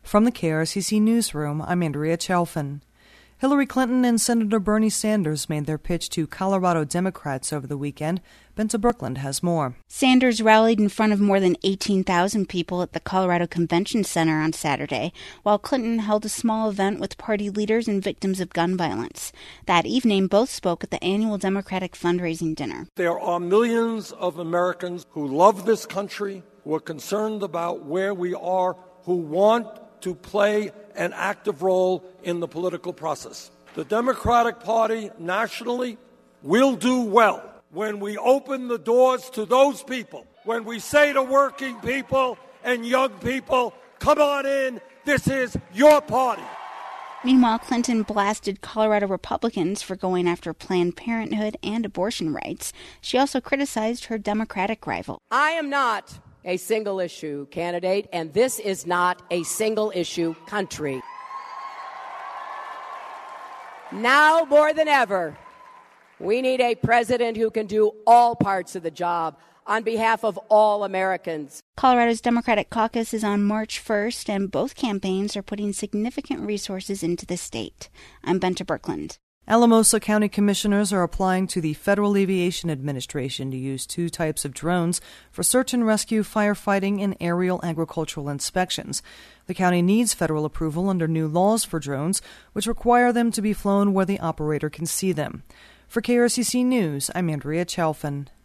From the KRCC Newsroom, I'm Andrea Chalfin. Hillary Clinton and Senator Bernie Sanders made their pitch to Colorado Democrats over the weekend. Benta Berkland has more. Sanders rallied in front of more than 18,000 people at the Colorado Convention Center on Saturday, while Clinton held a small event with party leaders and victims of gun violence. That evening, both spoke at the annual Democratic fundraising dinner. There are millions of Americans who love this country, who are concerned about where we are, who want to play an active role in the political process. The Democratic Party nationally will do well when we open the doors to those people, when we say to working people and young people, come on in, this is your party. Meanwhile, Clinton blasted Colorado Republicans for going after Planned Parenthood and abortion rights. She also criticized her Democratic rival. I am not a single-issue candidate, and this is not a single-issue country. Now more than ever, we need a president who can do all parts of the job on behalf of all Americans. Colorado's Democratic caucus is on March 1st, and both campaigns are putting significant resources into the state. I'm Benta Berkland. Alamosa County commissioners are applying to the Federal Aviation Administration to use two types of drones for search and rescue, firefighting, and aerial agricultural inspections. The county needs federal approval under new laws for drones, which require them to be flown where the operator can see them. For KRCC News, I'm Andrea Chalfin.